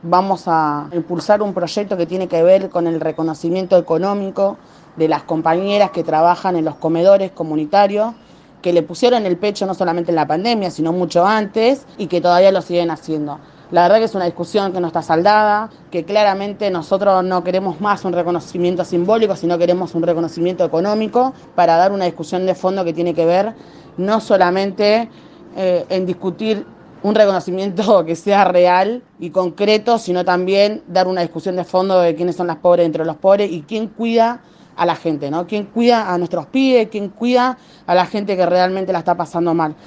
Vamos a impulsar un proyecto que tiene que ver con el reconocimiento económico de las compañeras que trabajan en los comedores comunitarios, que le pusieron el pecho no solamente en la pandemia, sino mucho antes y que todavía lo siguen haciendo. La verdad que es una discusión que no está saldada, que claramente nosotros no queremos más un reconocimiento simbólico, sino queremos un reconocimiento económico para dar una discusión de fondo que tiene que ver no solamente en discutir un reconocimiento que sea real y concreto, sino también dar una discusión de fondo de quiénes son las pobres entre los pobres y quién cuida a la gente, ¿no? ¿Quién cuida a nuestros pibes? ¿Quién cuida a la gente que realmente la está pasando mal?